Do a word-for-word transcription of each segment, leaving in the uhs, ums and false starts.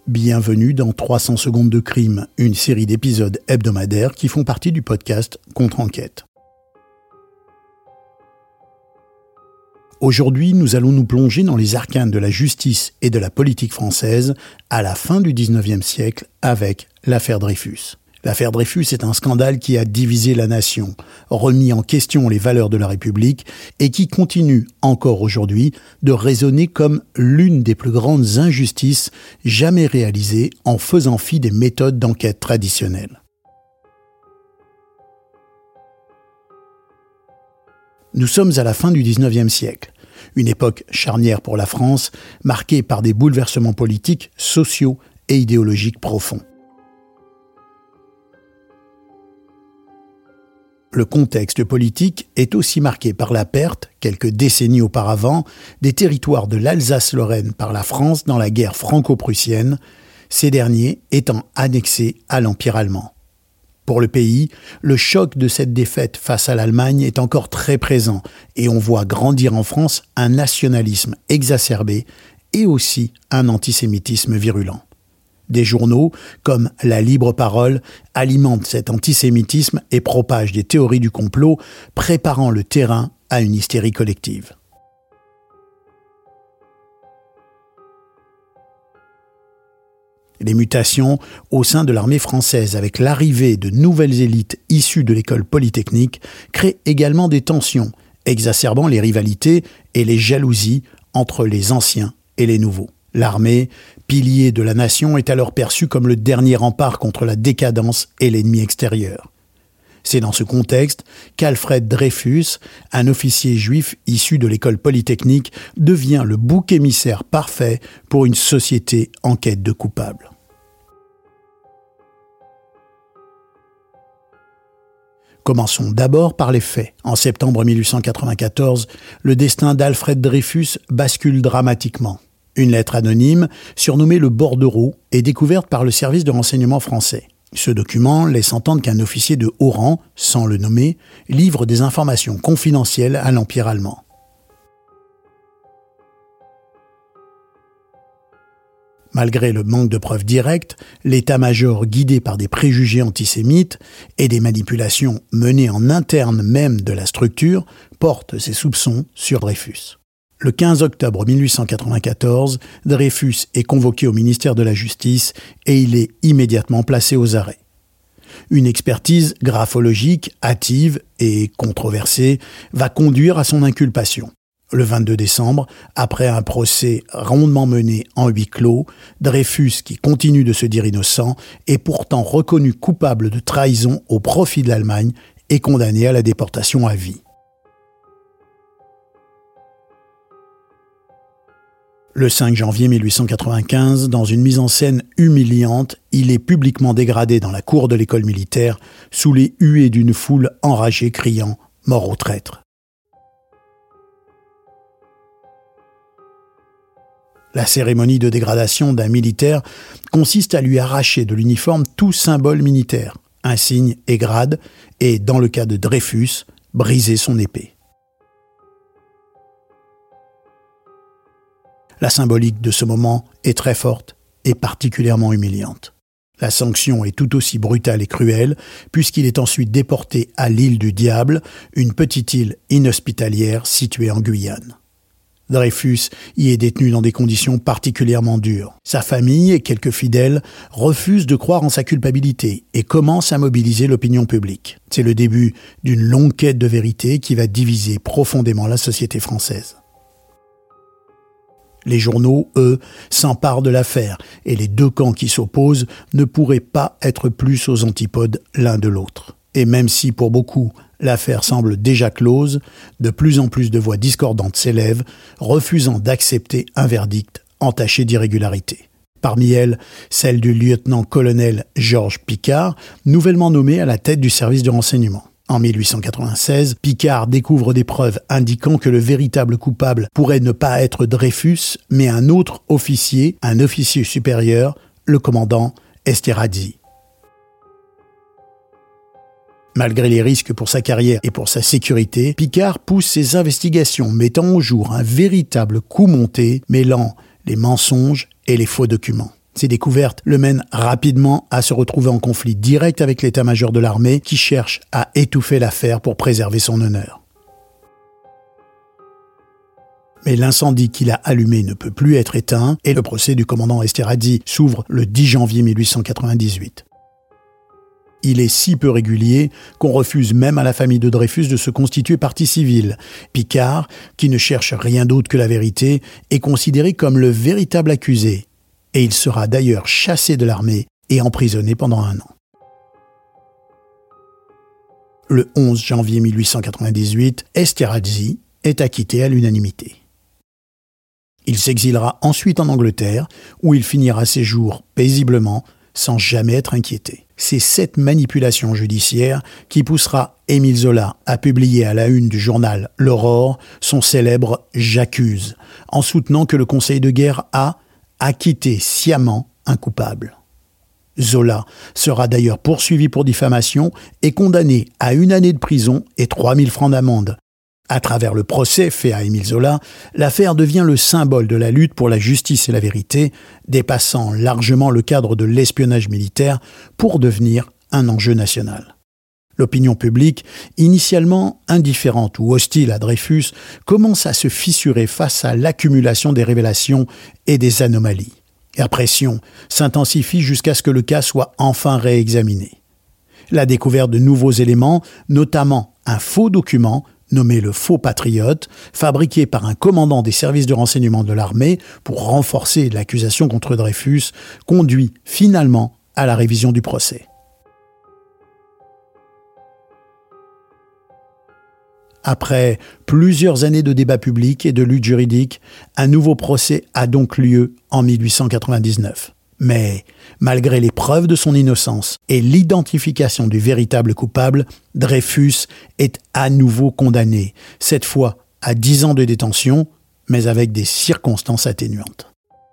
Bienvenue dans trois cents secondes de crime, une série d'épisodes hebdomadaires qui font partie du podcast Contre-enquête. Aujourd'hui, nous allons nous plonger dans les arcanes de la justice et de la politique française à la fin du dix-neuvième siècle avec l'affaire Dreyfus. L'affaire Dreyfus est un scandale qui a divisé la nation, remis en question les valeurs de la République et qui continue encore aujourd'hui de résonner comme l'une des plus grandes injustices jamais réalisées en faisant fi des méthodes d'enquête traditionnelles. Nous sommes à la fin du dix-neuvième siècle, une époque charnière pour la France, marquée par des bouleversements politiques, sociaux et idéologiques profonds. Le contexte politique est aussi marqué par la perte, quelques décennies auparavant, des territoires de l'Alsace-Lorraine par la France dans la guerre franco-prussienne, ces derniers étant annexés à l'Empire allemand. Pour le pays, le choc de cette défaite face à l'Allemagne est encore très présent et on voit grandir en France un nationalisme exacerbé et aussi un antisémitisme virulent. Des journaux, comme La Libre Parole, alimentent cet antisémitisme et propagent des théories du complot, préparant le terrain à une hystérie collective. Les mutations au sein de l'armée française avec l'arrivée de nouvelles élites issues de l'école polytechnique créent également des tensions, exacerbant les rivalités et les jalousies entre les anciens et les nouveaux. L'armée, pilier de la nation, est alors perçue comme le dernier rempart contre la décadence et l'ennemi extérieur. C'est dans ce contexte qu'Alfred Dreyfus, un officier juif issu de l'école polytechnique, devient le bouc émissaire parfait pour une société en quête de coupables. Commençons d'abord par les faits. En septembre mille huit cent quatre-vingt-quatorze, le destin d'Alfred Dreyfus bascule dramatiquement. Une lettre anonyme, surnommée le bordereau, est découverte par le service de renseignement français. Ce document laisse entendre qu'un officier de haut rang, sans le nommer, livre des informations confidentielles à l'Empire allemand. Malgré le manque de preuves directes, l'état-major, guidé par des préjugés antisémites et des manipulations menées en interne même de la structure, porte ses soupçons sur Dreyfus. Le quinze octobre mille huit cent quatre-vingt-quatorze, Dreyfus est convoqué au ministère de la Justice et il est immédiatement placé aux arrêts. Une expertise graphologique, hâtive et controversée va conduire à son inculpation. Le vingt-deux décembre, après un procès rondement mené en huis clos, Dreyfus, qui continue de se dire innocent, est pourtant reconnu coupable de trahison au profit de l'Allemagne et condamné à la déportation à vie. Le cinq janvier mille huit cent quatre-vingt-quinze, dans une mise en scène humiliante, il est publiquement dégradé dans la cour de l'école militaire sous les huées d'une foule enragée criant « Mort aux traîtres ». La cérémonie de dégradation d'un militaire consiste à lui arracher de l'uniforme tout symbole militaire, insigne et grade, et, dans le cas de Dreyfus, briser son épée. La symbolique de ce moment est très forte et particulièrement humiliante. La sanction est tout aussi brutale et cruelle puisqu'il est ensuite déporté à l'île du Diable, une petite île inhospitalière située en Guyane. Dreyfus y est détenu dans des conditions particulièrement dures. Sa famille et quelques fidèles refusent de croire en sa culpabilité et commencent à mobiliser l'opinion publique. C'est le début d'une longue quête de vérité qui va diviser profondément la société française. Les journaux, eux, s'emparent de l'affaire et les deux camps qui s'opposent ne pourraient pas être plus aux antipodes l'un de l'autre. Et même si, pour beaucoup, l'affaire semble déjà close, de plus en plus de voix discordantes s'élèvent, refusant d'accepter un verdict entaché d'irrégularité. Parmi elles, celle du lieutenant-colonel Georges Picquart, nouvellement nommé à la tête du service de renseignement. En mille huit cent quatre-vingt-seize, Picquart découvre des preuves indiquant que le véritable coupable pourrait ne pas être Dreyfus, mais un autre officier, un officier supérieur, le commandant Esterhazy. Malgré les risques pour sa carrière et pour sa sécurité, Picquart pousse ses investigations, mettant au jour un véritable coup monté, mêlant les mensonges et les faux documents. Ces découvertes le mènent rapidement à se retrouver en conflit direct avec l'état-major de l'armée qui cherche à étouffer l'affaire pour préserver son honneur. Mais l'incendie qu'il a allumé ne peut plus être éteint et le procès du commandant Esterhazy s'ouvre le dix janvier mille huit cent quatre-vingt-dix-huit. Il est si peu régulier qu'on refuse même à la famille de Dreyfus de se constituer partie civile. Picquart, qui ne cherche rien d'autre que la vérité, est considéré comme le véritable accusé. Et il sera d'ailleurs chassé de l'armée et emprisonné pendant un an. Le onze janvier mille huit cent quatre-vingt-dix-huit, Esterhazy est acquitté à l'unanimité. Il s'exilera ensuite en Angleterre, où il finira ses jours paisiblement, sans jamais être inquiété. C'est cette manipulation judiciaire qui poussera Émile Zola à publier à la une du journal L'Aurore son célèbre « J'accuse », en soutenant que le Conseil de guerre a acquitté sciemment un coupable. Zola sera d'ailleurs poursuivi pour diffamation et condamné à une année de prison et trois mille francs d'amende. À travers le procès fait à Émile Zola, l'affaire devient le symbole de la lutte pour la justice et la vérité, dépassant largement le cadre de l'espionnage militaire pour devenir un enjeu national. L'opinion publique, initialement indifférente ou hostile à Dreyfus, commence à se fissurer face à l'accumulation des révélations et des anomalies. La pression s'intensifie jusqu'à ce que le cas soit enfin réexaminé. La découverte de nouveaux éléments, notamment un faux document, nommé le Faux Patriote, fabriqué par un commandant des services de renseignement de l'armée pour renforcer l'accusation contre Dreyfus, conduit finalement à la révision du procès. Après plusieurs années de débats publics et de luttes juridiques, un nouveau procès a donc lieu en mille huit cent quatre-vingt-dix-neuf. Mais, malgré les preuves de son innocence et l'identification du véritable coupable, Dreyfus est à nouveau condamné, cette fois à dix ans de détention, mais avec des circonstances atténuantes.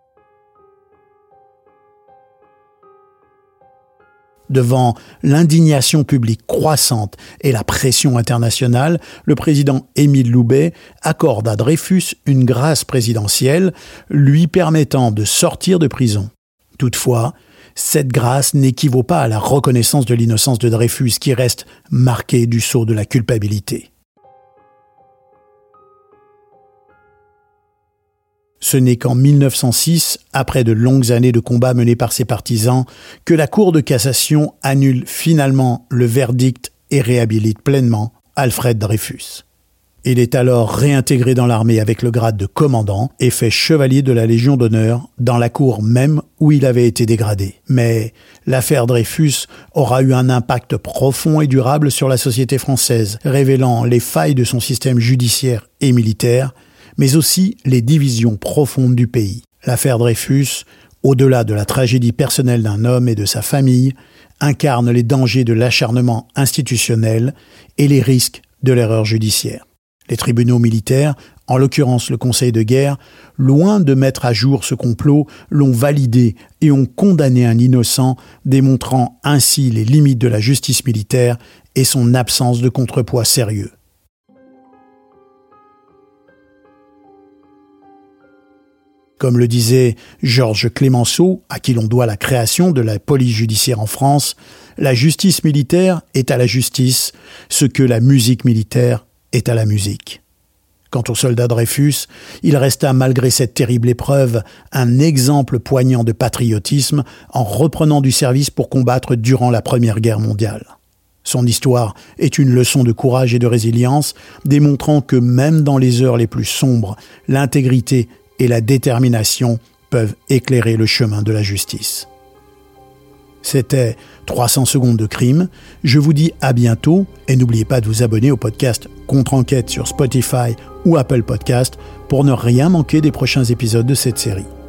Devant l'indignation publique croissante et la pression internationale, le président Émile Loubet accorde à Dreyfus une grâce présidentielle lui permettant de sortir de prison. Toutefois, cette grâce n'équivaut pas à la reconnaissance de l'innocence de Dreyfus qui reste marquée du sceau de la culpabilité. Ce n'est qu'en mille neuf cent six, après de longues années de combats menés par ses partisans, que la Cour de cassation annule finalement le verdict et réhabilite pleinement Alfred Dreyfus. Il est alors réintégré dans l'armée avec le grade de commandant et fait chevalier de la Légion d'honneur dans la cour même où il avait été dégradé. Mais l'affaire Dreyfus aura eu un impact profond et durable sur la société française, révélant les failles de son système judiciaire et militaire, mais aussi les divisions profondes du pays. L'affaire Dreyfus, au-delà de la tragédie personnelle d'un homme et de sa famille, incarne les dangers de l'acharnement institutionnel et les risques de l'erreur judiciaire. Les tribunaux militaires, en l'occurrence le Conseil de guerre, loin de mettre à jour ce complot, l'ont validé et ont condamné un innocent, démontrant ainsi les limites de la justice militaire et son absence de contrepoids sérieux. Comme le disait Georges Clemenceau, à qui l'on doit la création de la police judiciaire en France, la justice militaire est à la justice ce que la musique militaire est à la musique. Quant au soldat Dreyfus, il resta malgré cette terrible épreuve un exemple poignant de patriotisme en reprenant du service pour combattre durant la Première Guerre mondiale. Son histoire est une leçon de courage et de résilience, démontrant que même dans les heures les plus sombres, l'intégrité et la détermination peuvent éclairer le chemin de la justice. C'était trois cents secondes de crime. Je vous dis à bientôt et n'oubliez pas de vous abonner au podcast Contre-Enquête sur Spotify ou Apple Podcast pour ne rien manquer des prochains épisodes de cette série.